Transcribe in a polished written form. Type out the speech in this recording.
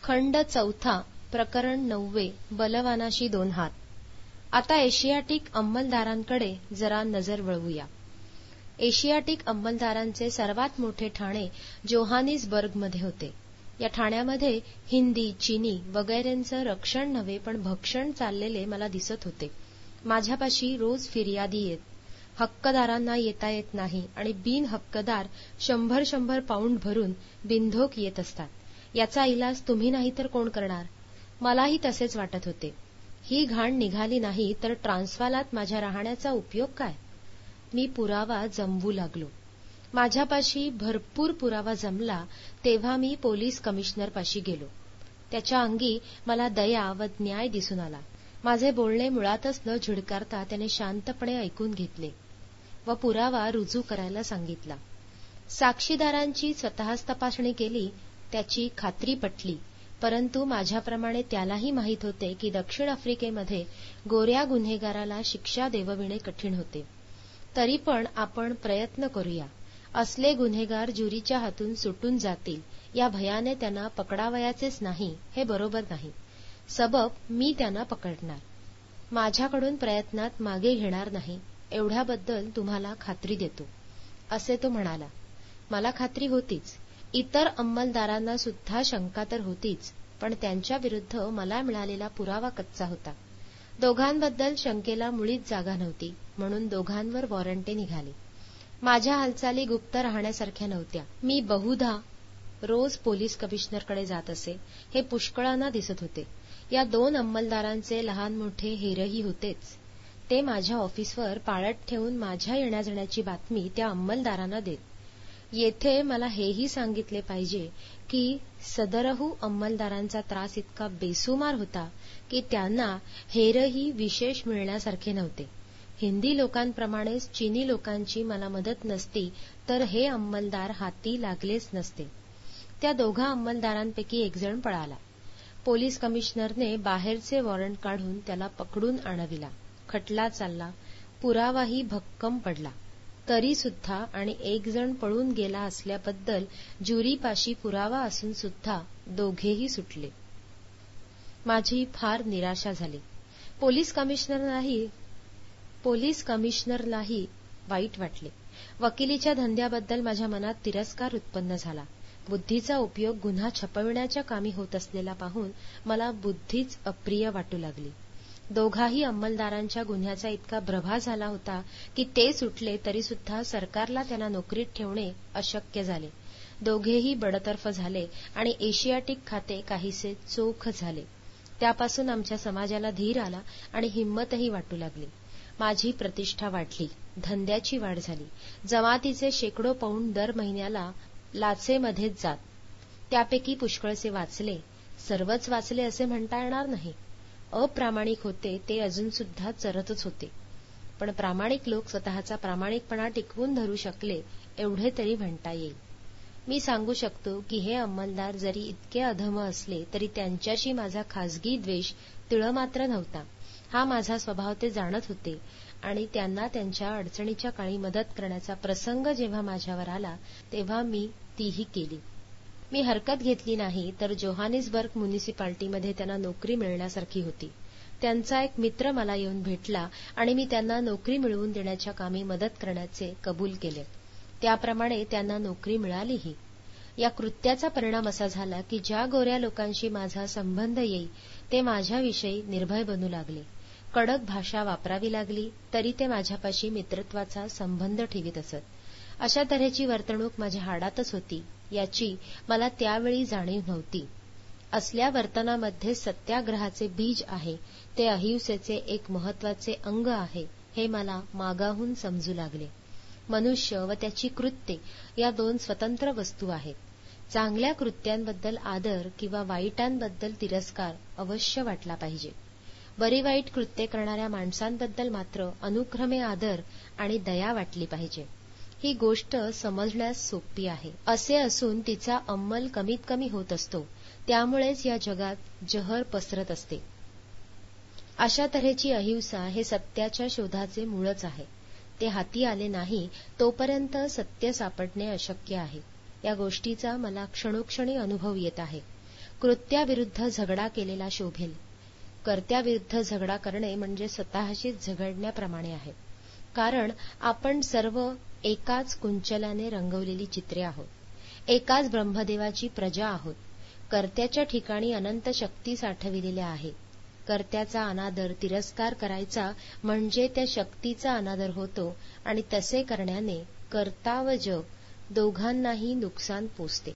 खंड चौथा, प्रकरण 9, बलवानाशी 2 हात. आता एशियाटिक अंमलदारांकडे जरा नजर वळवूया. एशियाटिक अंमलदारांचे सर्वात मोठे ठाणे जोहानिसबर्गमध्ये होते. या ठाण्यामध्ये हिंदी, चीनी वगैरेंचं रक्षण नव्हे पण भक्षण चाललेले मला दिसत होते. माझ्यापाशी रोज फिर्यादी येत. हक्कदारांना येता येत नाही आणि बिनहक्कदार 100 पाऊंड भरून बिनधोक येत असतात. याचा इलाज तुम्ही नाही तर कोण करणार? मलाही तसेच वाटत होते. ही घाण निघाली नाही तर ट्रान्सवालात माझ्या राहण्याचा उपयोग काय? मी पुरावा जमवू लागलो. माझ्यापाशी भरपूर पुरावा जमला तेव्हा मी पोलीस कमिशनरपाशी गेलो. त्याच्या अंगी मला दया व न्याय दिसून आला. माझे बोलणे मुळातच न झिडकारता त्याने शांतपणे ऐकून घेतले व पुरावा रुजू करायला सांगितला. साक्षीदारांची स्वतःच तपासणी केली. त्याची खात्री पटली, परंतु माझ्याप्रमाणे त्यालाही माहीत होते की दक्षिण आफ्रिकेमध्ये गोऱ्या गुन्हेगाराला शिक्षा देवविणे कठीण होते. तरी पण आपण प्रयत्न करूया. असले गुन्हेगार ज्युरीच्या हातून सुटून जातील या भयाने त्यांना पकडावयाचेच नाही हे बरोबर नाही. सबब मी त्यांना पकडणार. माझ्याकडून प्रयत्नात मागे घेणार नाही एवढ्याबद्दल तुम्हाला खात्री देतो, असे तो म्हणाला. मला खात्री होतीच. इतर अंमलदारांना सुद्धा शंका तर होतीच, पण त्यांच्या विरुद्ध मला मिळालेला पुरावा कच्चा होता. दोघांबद्दल शंकेला मुळीच जागा नव्हती, म्हणून दोघांवर वॉरंटे निघाले. माझ्या हालचाली गुप्त राहण्यासारख्या नव्हत्या. मी बहुधा रोज पोलीस कमिशनरकडे जात असे हे पुष्कळांना दिसत होते. या 2 अंमलदारांचे लहान मोठे हेरही होतेच. ते माझ्या ऑफिसवर पाळत ठेवून माझ्या येण्याजाण्याची बातमी त्या अंमलदारांना देत. येथे मला हेही सांगितले पाहिजे की सदरहू अंमलदारांचा त्रास इतका बेसुमार होता की त्यांना हेरही विशेष मिळण्यासारखे नव्हते. हिंदी लोकांप्रमाणेच चीनी लोकांची मला मदत नसती तर हे अंमलदार हाती लागलेच नसते. त्या दोघा अंमलदारांपैकी एक जण पळाला. पोलीस कमिशनरने बाहेरचे वॉरंट काढून त्याला पकडून आणविला. खटला चालला. पुरावाही भक्कम पडला. तरी सुद्धा आणि एक जण पळून गेला असल्याबद्दल ज्युरीपाशी पुरावा असून सुद्धा दोघेही सुटले. माझी फार निराशा झाली. पोलीस कमिशनरलाही वाईट वाटले. वकिलीच्या धंद्याबद्दल माझ्या मनात तिरस्कार उत्पन्न झाला. बुद्धीचा उपयोग गुन्हा छपविण्याच्या कामी होत असलेला पाहून मला बुद्धीच अप्रिय वाटू लागली. दोघाही अंमलदारांच्या गुन्ह्याचा इतका प्रभाव झाला होता की ते सुटले तरी सुद्धा सरकारला त्यांना नोकरीत ठेवणे अशक्य झाले. दोघेही बडतर्फ झाले आणि एशियाटिक खाते काहीसे चोख झाले. त्यापासून आमच्या समाजाला धीर आला आणि हिंमतही वाटू लागली. माझी प्रतिष्ठा वाढली. धंद्याची वाढ झाली. जमातीचे शेकडो पाऊंड दर महिन्याला लाचेमध्येच जात. त्यापैकी पुष्कळसे वाचले. सर्वच वाचले असे म्हणता येणार नाही. अप्रामाणिक होते ते अजून सुद्धा चरतच होते. पण प्रामाणिक लोक स्वतःचा प्रामाणिकपणा टिकवून धरू शकले एवढे तरी म्हणता येईल. मी सांगू शकतो की हे अंमलदार जरी इतके अधम असले तरी त्यांच्याशी माझा खाजगी द्वेष तिळमात्र नव्हता. हा माझा स्वभाव ते जाणत होते आणि त्यांना त्यांच्या अडचणीच्या काळी मदत करण्याचा प्रसंग जेव्हा माझ्यावर आला तेव्हा मी तीही केली. मी हरकत घेतली नाही तर जोहानिसबर्ग म्युनिसिपालिटीमध्ये त्यांना नोकरी मिळण्यासारखी होती. त्यांचा एक मित्र मला येऊन भेटला आणि मी त्यांना नोकरी मिळवून देण्याच्या कामी मदत करण्याचे कबूल केले. त्याप्रमाणे त्यांना नोकरी मिळालीही. या कृत्याचा परिणाम असा झाला की ज्या गोऱ्या लोकांशी माझा संबंध येई ते माझ्याविषयी निर्भय बनू लागले. कडक भाषा वापरावी लागली तरी ते माझ्यापाशी मित्रत्वाचा संबंध ठेवीत असत. अशा तऱ्हेची वर्तणूक माझ्या हाडातच होती याची मला त्यावेळी जाणीव नव्हती. असल्या वर्तनामध्ये सत्याग्रहाचे बीज आहे, ते अहिंसेचे एक महत्वाचे अंग आहे हे मला मागाहून समजू लागले. मनुष्य व त्याची कृत्ये या 2 स्वतंत्र वस्तू आहेत. चांगल्या कृत्यांबद्दल आदर किंवा वाईटांबद्दल तिरस्कार अवश्य वाटला पाहिजे. बरी वाईट कृत्ये करणाऱ्या माणसांबद्दल मात्र अनुक्रमे आदर आणि दया वाटली पाहिजे. ही गोष्ट समजण्यास सोपी आहे. असे असून तिचा अंमल कमीत कमी होत असतो. त्यामुळेच या जगात जहर पसरत असते. अशा तऱ्हेची अहिंसा हे सत्याच्या शोधाचे मूळच आहे. ते हाती आले नाही तोपर्यंत सत्य सापडणे अशक्य आहे. या गोष्टीचा मला क्षणोक्षणी अनुभव येत आहे. कृत्याविरुद्ध झगडा केलेला शोभेल. कर्त्याविरुद्ध झगडा करणे म्हणजे स्वतःशीच झगडण्याप्रमाणे आहे. कारण आपण सर्व एकाच कुंचल्याने रंगवलेली चित्रे आहोत. एकाच ब्रह्मदेवाची प्रजा आहोत. कर्त्याच्या ठिकाणी अनंत शक्ती साठविलेल्या आहेत. कर्त्याचा अनादर, तिरस्कार करायचा म्हणजे त्या शक्तीचा अनादर होतो आणि तसे करण्याने कर्ता व जग दोघांनाही नुकसान पोचते.